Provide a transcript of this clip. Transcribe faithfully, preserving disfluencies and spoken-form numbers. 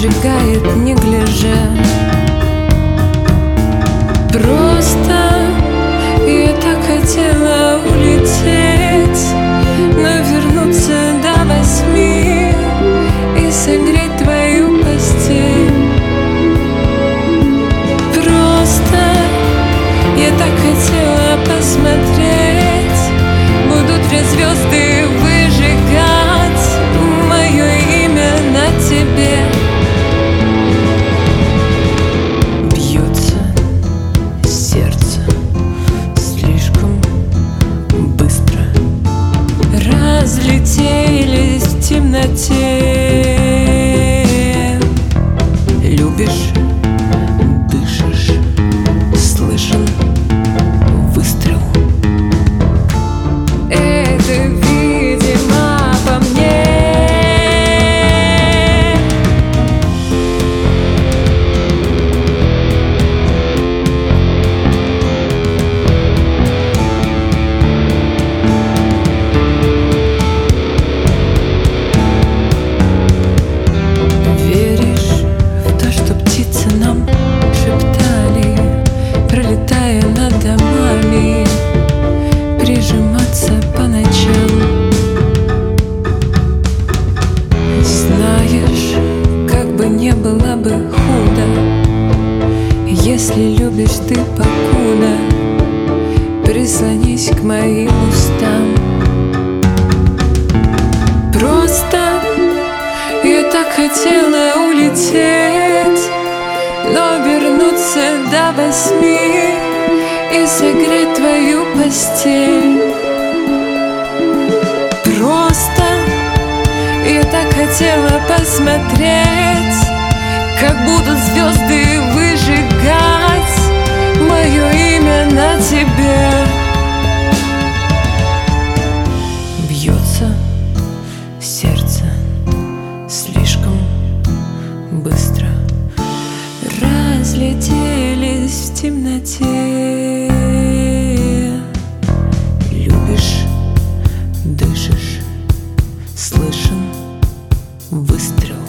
выжигает, не гляжа. Просто я так хотела улететь, но вернуться до восьми и согреть твою постель. Просто я так хотела посмотреть, будут ли звезды выжигать мое имя на тебе. Бьется сердце слишком быстро, разлетелись в темноте. Любишь, дышишь, слышен выстрел. Это, видимо, по мне. Веришь в то, что птицы нам шептали, пролетая над домами, прижиматься по ночам? Знаешь, как бы не было бы худо, если любишь ты покуда, прислонись к моим устам. Просто я так хотела улететь, но вернуться до восьми и согреть твою постель. Просто я так хотела посмотреть, как будут звезды выжигать мое имя на тебе. Бьется сердце слишком быстро, разлетелись в темноте. Любишь, дышишь, слышен выстрел.